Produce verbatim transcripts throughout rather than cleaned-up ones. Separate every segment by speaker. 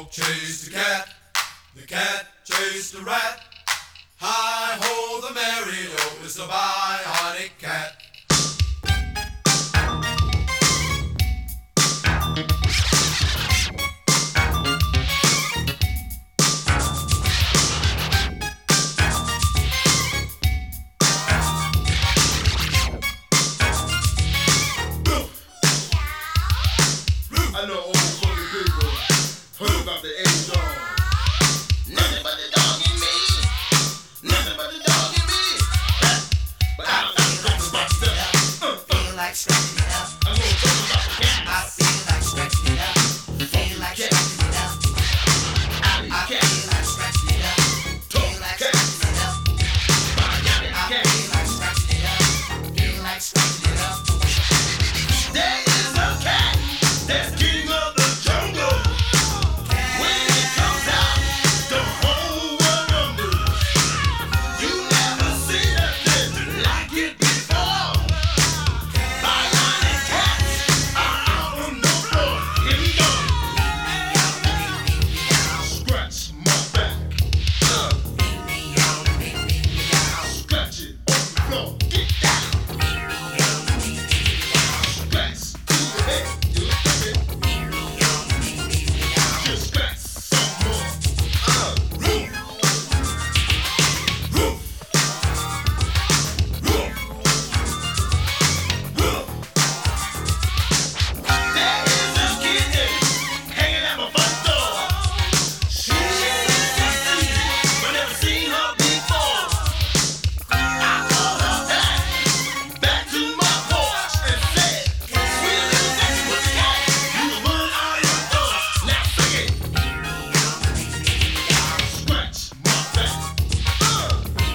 Speaker 1: dog chased the cat, the cat chased the rat. Hi-ho, the merry-o is the bionic cat.
Speaker 2: I know old funny people heard about the A-dog. Nothing but the dog in me. Nothing but the dog in me. But I don't feel like scratching it up. Uh, feel like scratching it up. I'm gonna talk about the cat. I feel like scratching it up. Feel like scratching it up. I feel like scratching it up. Feel like scratching it up. I feel like scratching it up. Feel like scratching it up. There is a cat that's king of the jungle. When it comes out, the whole world rumbles. You never seen nothing like it before. Bionic cats are out on the floor. Here we go. Scratch my back. Uh. Scratch it on the floor. Get down. Scratch to the head. You look at it. Just scratch some more. Uh. Roof. Roof. Roof. Roof. There is a kitten hanging at my front door. She's sexy, but never seen her before. I called her back, back to my porch and said, "Sweet little sexy pussycat, you the one I adore." Now sing it. Scratch my back. Uh.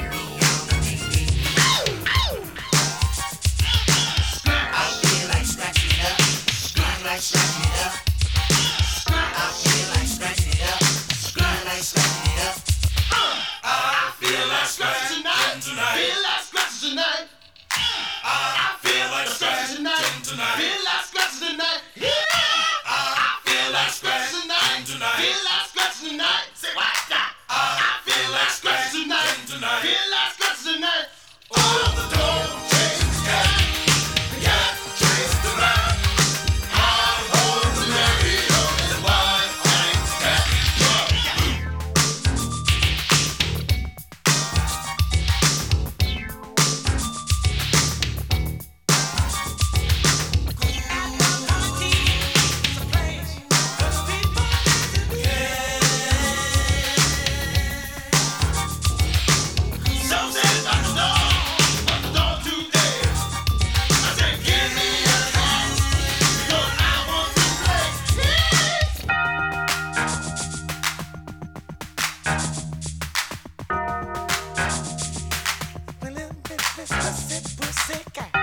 Speaker 3: I feel like scratching it up. Feel like scratching it up. I feel like scratching it up. Feel like scratching it up.
Speaker 1: I feel like
Speaker 2: Scratch
Speaker 1: scratching
Speaker 2: tonight.
Speaker 1: tonight.
Speaker 2: Feel like scratching tonight.
Speaker 1: I feel like
Speaker 2: Scratching tonight.
Speaker 1: scratching tonight.
Speaker 2: Feel like scratching tonight. Yeah.
Speaker 1: I feel like
Speaker 2: Scratching tonight.
Speaker 1: scratching tonight.
Speaker 2: Feel like scratching tonight. Say what's that?
Speaker 1: I
Speaker 2: Feel like scratching tonight.
Speaker 1: tonight.
Speaker 2: Feel like scratching tonight.
Speaker 1: Oh, the dog chased the cat, the cat chased the rat. Hi-ho, the merry-o is the bionic cat.
Speaker 2: So said about the dog, about the dog today. I said, give me a cat, because I want to play.
Speaker 3: Little bit, pussy, pussy cat.